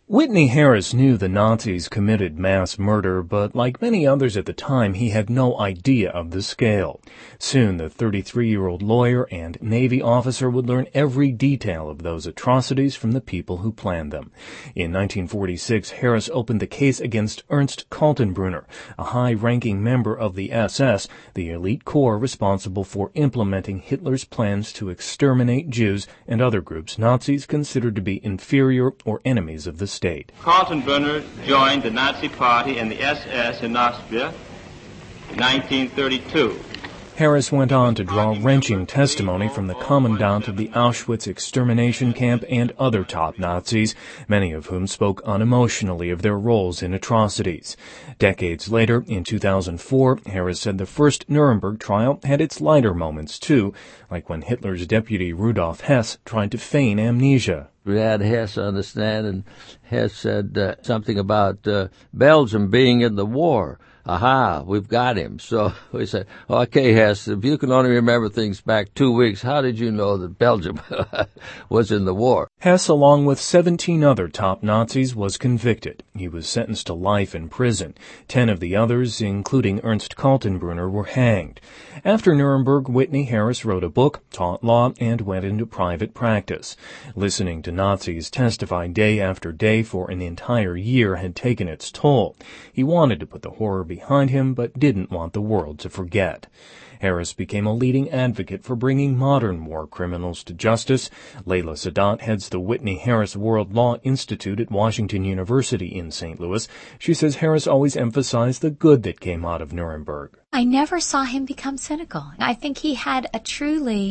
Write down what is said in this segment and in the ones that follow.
Whitney Harris knew the Nazis committed mass murder, but like many others at the time, he had no idea of the scale. Soon, the 33-year-old lawyer and Navy officer would learn every detail of those atrocities from the people who planned them. In 1946, Harris opened the case against Ernst Kaltenbrunner, a high-ranking member of the SS, the elite corps responsible for implementing Hitler's plans to exterminate Jews and other groups Nazis considered to be inferior or enemies of the state. Kaltenbrunner joined the Nazi Party and the SS in Austria in 1932. Harris went on to draw wrenching testimony from the commandant of the Auschwitz extermination camp and other top Nazis, many of whom spoke unemotionally of their roles in atrocities. Decades later, in 2004, Harris said the first Nuremberg trial had its lighter moments too, like when Hitler's deputy Rudolf Hess tried to feign amnesia. We had Hess on the stand, and Hess said something about Belgium being in the war. Aha, we've got him. So we said, okay, Hess, if you can only remember things back 2 weeks, how did you know that Belgium was in the war? Hess, along with 17 other top Nazis, was convicted. He was sentenced to life in prison. 10 of the others, including Ernst Kaltenbrunner, were hanged. After Nuremberg, Whitney Harris wrote a book, taught law, and went into private practice. Listening to Nazis testify day after day for an entire year had taken its toll. He wanted to put the horror behind him, but didn't want the world to forget. Harris became a leading advocate for bringing modern war criminals to justice. Layla Sadat heads the Whitney Harris World Law Institute at Washington University in St. Louis. She says Harris always emphasized the good that came out of Nuremberg. I never saw him become cynical. I think he had a truly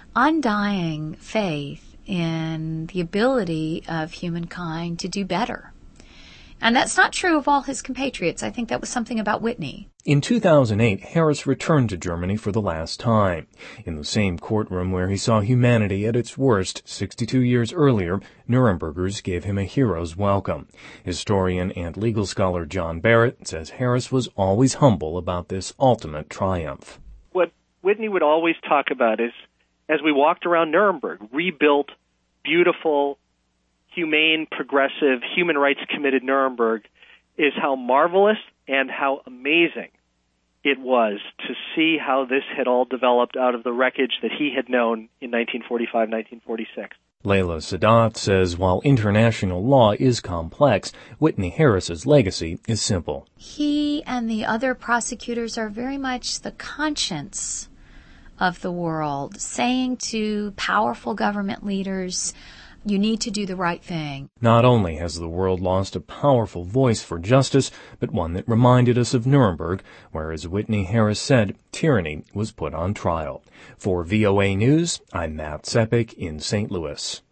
undying faith in the ability of humankind to do better. And that's not true of all his compatriots. I think that was something about Whitney. In 2008, Harris returned to Germany for the last time. In the same courtroom where he saw humanity at its worst 62 years earlier, Nurembergers gave him a hero's welcome. Historian and legal scholar John Barrett says Harris was always humble about this ultimate triumph. What Whitney would always talk about is, as we walked around Nuremberg, rebuilt, beautiful, humane, progressive, human rights committed Nuremberg, is how marvelous and how amazing it was to see how this had all developed out of the wreckage that he had known in 1945, 1946. Layla Sadat says while international law is complex, Whitney Harris's legacy is simple. He and the other prosecutors are very much the conscience of the world, saying to powerful government leaders, you need to do the right thing. Not only has the world lost a powerful voice for justice, but one that reminded us of Nuremberg, where, as Whitney Harris said, tyranny was put on trial. For VOA News, I'm Matt Sepik in St. Louis.